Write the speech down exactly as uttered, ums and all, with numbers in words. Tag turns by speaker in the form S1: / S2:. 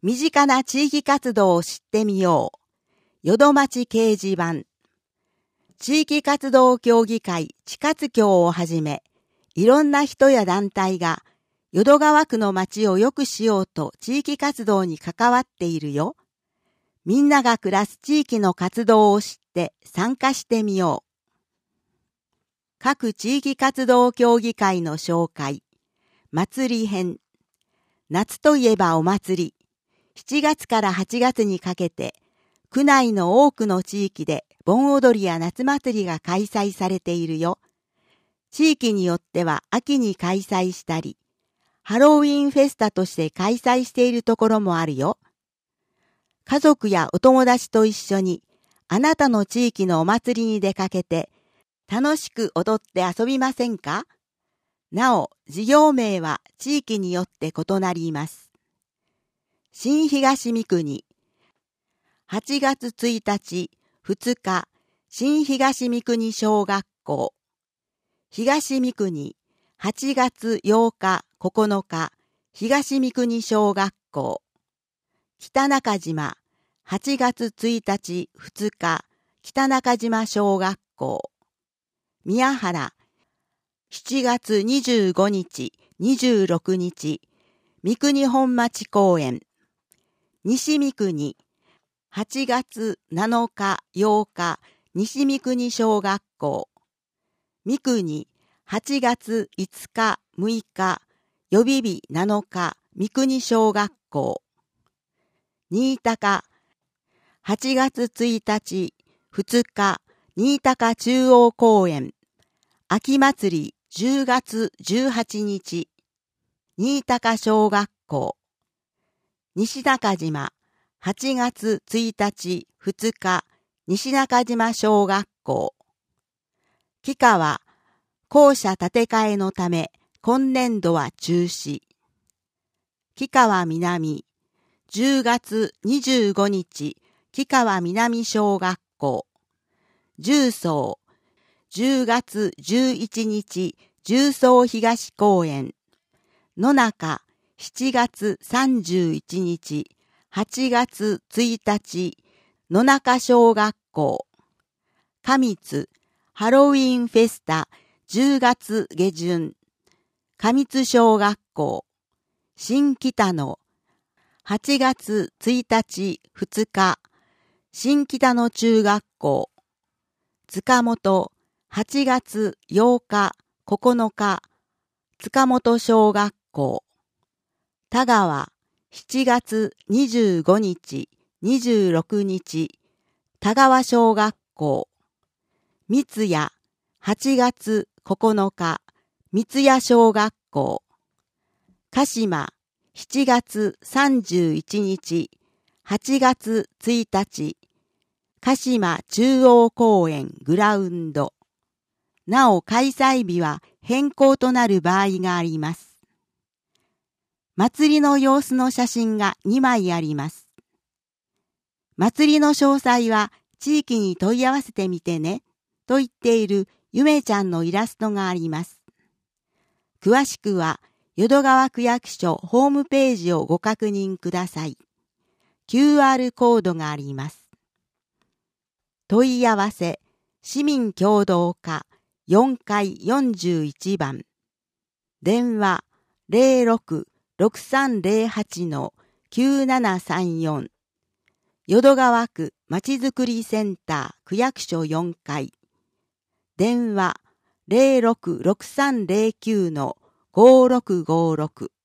S1: 身近な地域活動を知ってみよう。淀町掲示板。地域活動協議会地活協をはじめ、いろんな人や団体が淀川区の町を良くしようと地域活動に関わっているよ。みんなが暮らす地域の活動を知って参加してみよう。各地域活動協議会の紹介。祭り編。夏といえばお祭り。しちがつからはちがつにかけて、区内の多くの地域で盆踊りや夏祭りが開催されているよ。地域によっては秋に開催したり、ハロウィンフェスタとして開催しているところもあるよ。家族やお友達と一緒にあなたの地域のお祭りに出かけて楽しく踊って遊びませんか？なお、事業名は地域によって異なります。新東三国はちがつついたち、ふつか、新東三国小学校。東三国はちがつようか、ここのか、東三国小学校。北中島はちがつついたち、ふつか、北中島小学校。宮原しちがつにじゅうごにち、にじゅうろくにち、三国本町公園。西三国はちがつなのか、ようか、西三国小学校。三国はちがついつか、むいか、予備日なのか、三国小学校。新高はちがつついたち、ふつか、新高中央公園。秋祭りじゅうがつじゅうはちにち。新高小学校。西中島はちがつついたち、ふつか、西中島小学校。木川校舎建て替えのため、今年度は中止。木川南じゅうがつにじゅうごにち、木川南小学校。重曹じゅうがつじゅういちにち、重曹東公園。野中しちがつさんじゅういちにち、はちがつついたち、野中小学校。上津ハロウィンフェスタじゅうがつげじゅん。上津小学校。新北野はちがつついたち、ふつか、新北野中学校。塚本はちがつようか、ここのか、塚本小学校。田川しちがつにじゅうごにち、にじゅうろくにち、田川小学校。三谷はちがつここのか、三谷小学校。鹿島しちがつさんじゅういちにち、はちがつついたち、鹿島中央公園グラウンド。なお開催日は変更となる場合があります。祭りの様子の写真がにまいあります。祭りの詳細は地域に問い合わせてみてねと言っているゆめちゃんのイラストがあります。詳しくは淀川区役所ホームページをご確認ください。キューアール コードがあります。問い合わせ市民協働課よんかいよんじゅういちばん。電話ゼロろく ろくさんゼロはち きゅうななさんよん。淀川区まちづくりセンター区役所よんかい。電話ゼロろく ろくさんゼロきゅう ごろくごろく。